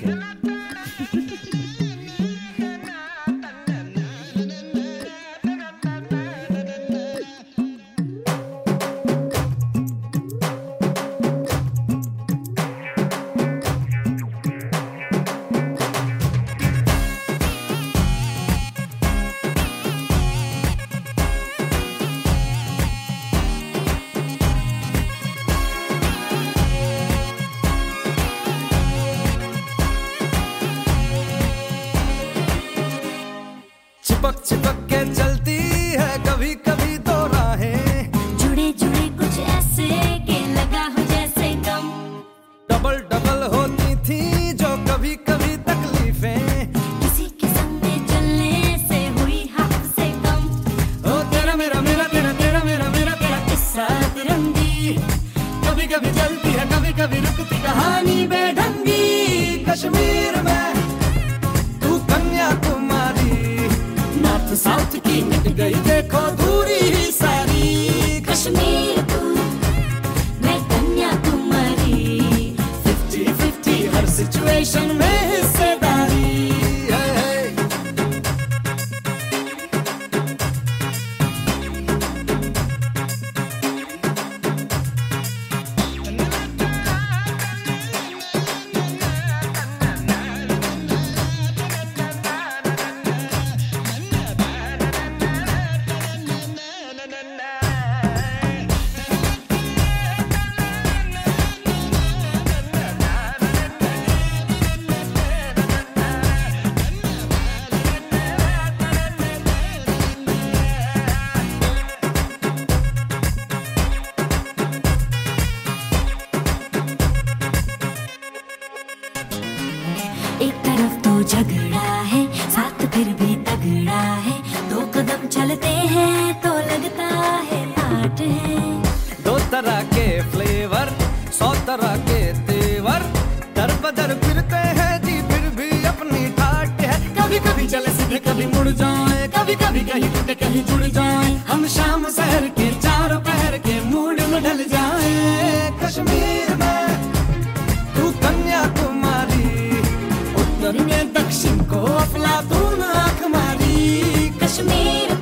चिपक चिपक के चलती है कभी कभी तो राहें, जुड़े जुड़े कुछ ऐसे के लगा हो जैसे गम। डबल डबल होती थी जो कभी कभी तकलीफें, किसी के संग में चलने से हुई हद से कम। ओ तेरा मेरा मेरा तेरा तेरा मेरा मेरा तेरा किस्सा तिरंगी कभी कभी चलती है कभी कभी रुकती कहानी बेढंगी। कश्मीर में तू कन्याकुमारी, नॉर्थ साउथ की मिट गई देखो दूरी ही सारी। कश्मीर तू मैं कन्याकुमारी, 50-50 हर सिचुएशन में हिस्सेदारी। एक तरफ तो झगड़ा है साथ फिर भी तगड़ा है, दो कदम चलते हैं तो लगता है पाठ है। दो तरह के फ्लेवर 100 तरह के तेवर, दर बदर फिरते हैं जी फिर भी अपनी ठाट है। कभी कभी चले सीधे कभी मुड़ जाए, कभी कभी कहीं टूटे कहीं जुड़ जाए, हम शाम शहर के 4 पहर के मूड में ढल जाए। कश्मीर में तू कन्याकुमारी, उत्तर में दक्षिण को अफलातून आंख मारी। कश्मीर